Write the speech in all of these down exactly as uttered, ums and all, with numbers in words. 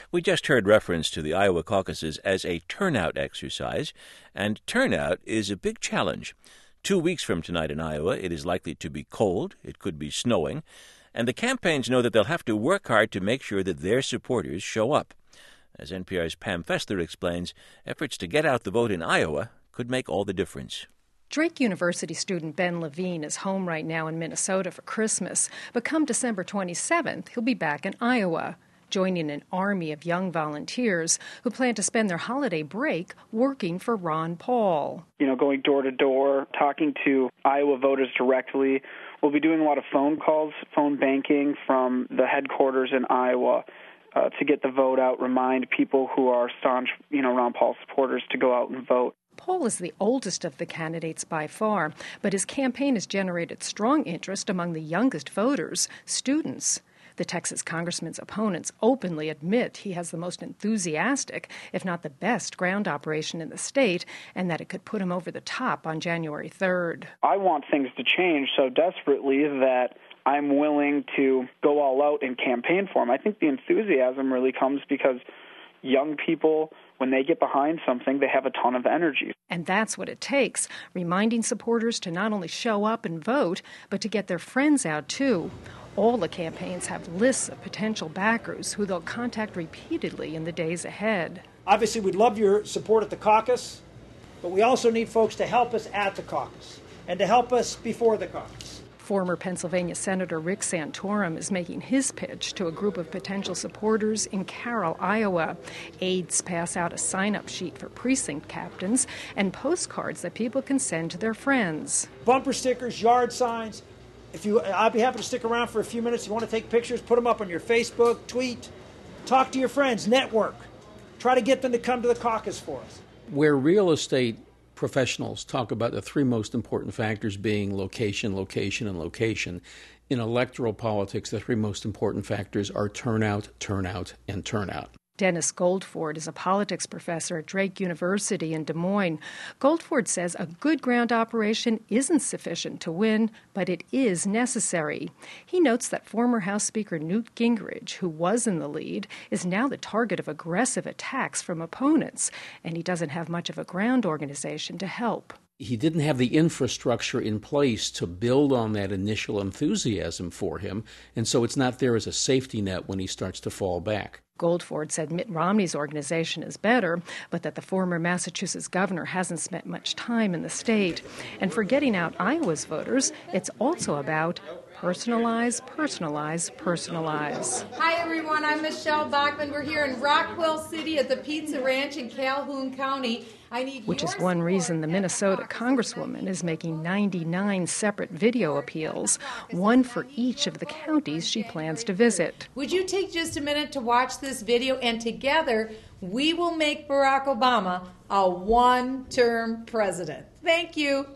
We just heard reference to the Iowa caucuses as a turnout exercise, and turnout is a big challenge. Two weeks from tonight in Iowa, it is likely to be cold, it could be snowing, and the campaigns know that they'll have to work hard to make sure that their supporters show up. As N P R's Pam Fessler explains, efforts to get out the vote in Iowa could make all the difference. Drake University student Ben Levine is home right now in Minnesota for Christmas, but come December twenty-seventh, he'll be back in Iowa, joining an army of young volunteers who plan to spend their holiday break working for Ron Paul. You know, going door to door, talking to Iowa voters directly. We'll be doing a lot of phone calls, phone banking from the headquarters in Iowa uh, to get the vote out, remind people who are staunch, you know, Ron Paul supporters to go out and vote. Paul is the oldest of the candidates by far, but his campaign has generated strong interest among the youngest voters, students. The Texas congressman's opponents openly admit he has the most enthusiastic, if not the best, ground operation in the state, and that it could put him over the top on January third. I want things to change so desperately that I'm willing to go all out and campaign for him. I think the enthusiasm really comes because young people, when they get behind something, they have a ton of energy. And that's what it takes, reminding supporters to not only show up and vote, but to get their friends out, too. All the campaigns have lists of potential backers who they'll contact repeatedly in the days ahead. Obviously, we'd love your support at the caucus, but we also need folks to help us at the caucus and to help us before the caucus. Former Pennsylvania Senator Rick Santorum is making his pitch to a group of potential supporters in Carroll, Iowa. Aides pass out a sign-up sheet for precinct captains and postcards that people can send to their friends. Bumper stickers, yard signs. If you, I'll be happy to stick around for a few minutes. If you want to take pictures, put them up on your Facebook, tweet, talk to your friends, network. Try to get them to come to the caucus for us. Where real estate professionals talk about the three most important factors being location, location, and location, in electoral politics, the three most important factors are turnout, turnout, and turnout. Dennis Goldford is a politics professor at Drake University in Des Moines. Goldford says a good ground operation isn't sufficient to win, but it is necessary. He notes that former House Speaker Newt Gingrich, who was in the lead, is now the target of aggressive attacks from opponents, and he doesn't have much of a ground organization to help. He didn't have the infrastructure in place to build on that initial enthusiasm for him, and so it's not there as a safety net when he starts to fall back. Goldford said Mitt Romney's organization is better, but that the former Massachusetts governor hasn't spent much time in the state. And for getting out Iowa's voters, it's also about personalize, personalize, personalize. Hi, everyone. I'm Michelle Bachman. We're here in Rockwell City at the Pizza Ranch in Calhoun County. I need Which is one reason the Minnesota Congresswoman is making ninety-nine separate video appeals, one for each of the counties she plans to visit. Would you take just a minute to watch this video, and together we will make Barack Obama a one-term president. Thank you.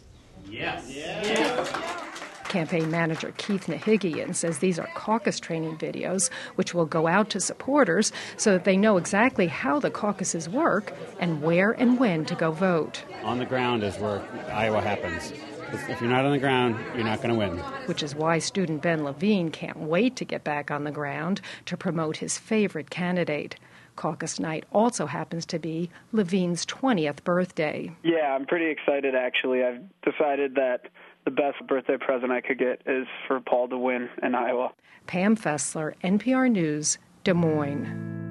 Yes. Yes. yes. Campaign manager Keith Nahigian says these are caucus training videos, which will go out to supporters so that they know exactly how the caucuses work and where and when to go vote. On the ground is where Iowa happens. If you're not on the ground, you're not going to win. Which is why student Ben Levine can't wait to get back on the ground to promote his favorite candidate. Caucus night also happens to be Levine's twentieth birthday. Yeah, I'm pretty excited, actually. I've decided that the best birthday present I could get is for Paul to win in Iowa. Pam Fessler, N P R News, Des Moines.